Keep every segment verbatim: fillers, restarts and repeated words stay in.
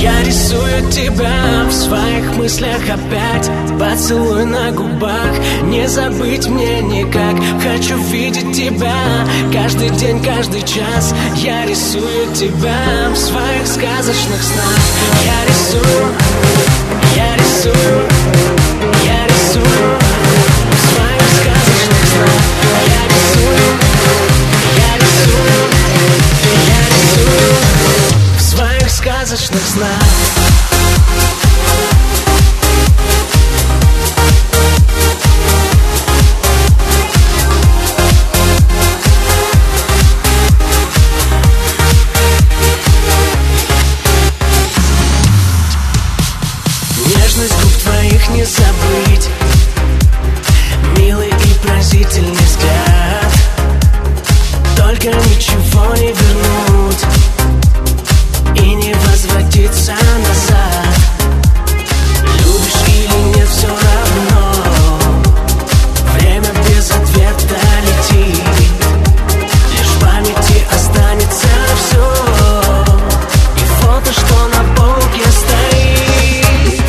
Я рисую тебя в своих мыслях опять. Поцелуй на губах, не забыть мне никак. Хочу видеть тебя каждый день, каждый час. Я рисую тебя в своих сказочных снах. Я рисую, я рисую, я рисую в своих сказочных снах. Я рисую, я рисую, я рисую в своих сказочных снах. Нежность губ твоих не забыть, милый и пронзительный взгляд. Только ничего не вернуть и не возвратиться назад. Любишь или нет, все равно. Время без ответа летит, лишь в памяти останется все. И фото, что на полке стоит.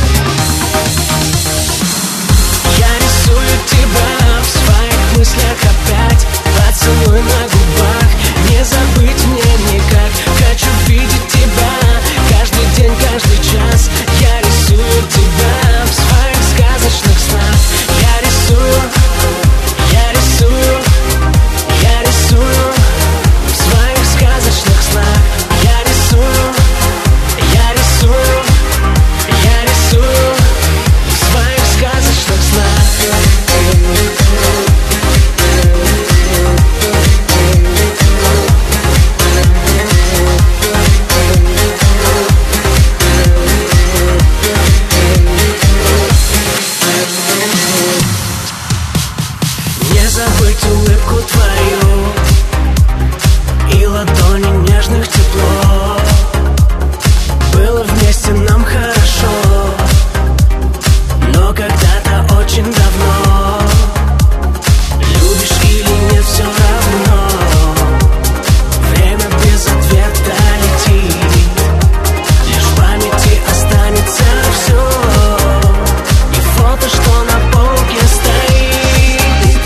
Я рисую тебя в своих мыслях опять. Поцелуй на губах, не забыть мне никак. Хочу видеть тебя каждый день, каждый час. Я рисую тебя в своих сказочных снах. Я рисую, я рисую, я рисую в своих сказочных снах. Я рисую, я рисую, я рисую в своих сказочных снах. Не забыть улыбку твою и ладони нежных тепло. Было вместе нам хорошо, но когда-то очень давно. Любишь или нет, все равно. Время без ответа летит, лишь в памяти останется все. И фото, что на полке стоит.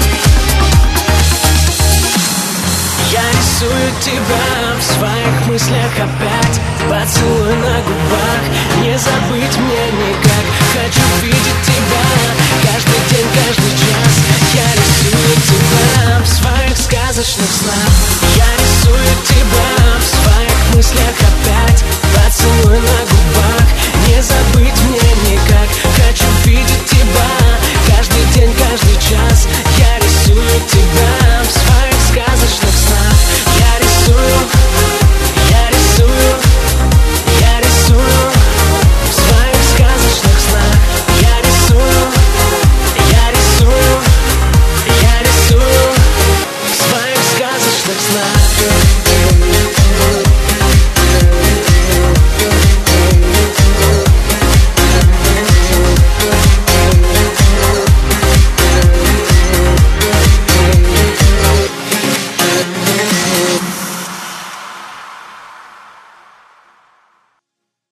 Я рисую тебя в своих мыслях опять. Поцелуй на губах, не забыть мне никак. Хочу видеть тебя каждый день, каждый час. Я рисую тебя в своих сказочных снах.